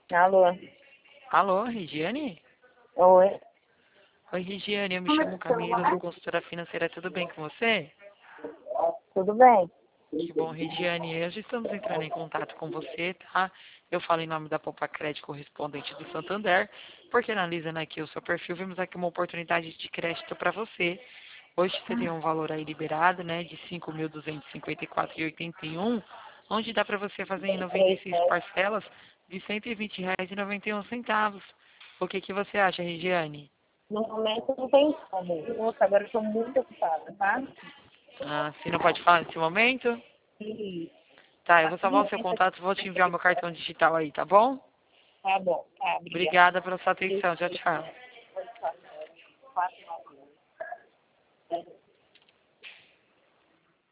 Alô? Alô, Regiane? Oi? Oi, Regiane, eu me chamo Camila, sou consultora financeira, tudo bem com você? Tudo bem? Que bom, Regiane, hoje estamos entrando em contato com você, tá? Eu falo em nome da Poupa Crédito correspondente do Santander, porque analisando aqui o seu perfil, vimos aqui uma oportunidade de crédito para você. Hoje você tem um valor aí liberado, né, de 5.254,81, onde dá para você fazer em 96 37. parcelas de R$ 120,91. O que você acha, Regiane? No momento não tem como. Nossa, agora eu estou muito ocupada, tá? Ah, você não pode falar nesse momento? E Tá, eu vou salvar o seu rapidinho, contato e vou te enviar meu cartão digital aí, tá bom? tá bom, tá, obrigada. Obrigada pela sua atenção. Tchau, tchau.